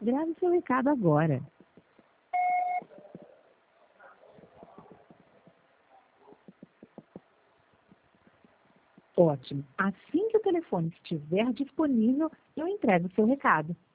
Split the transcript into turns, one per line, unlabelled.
Grave seu recado agora. Ótimo. Assim que o telefone estiver disponível, eu entrego o seu recado.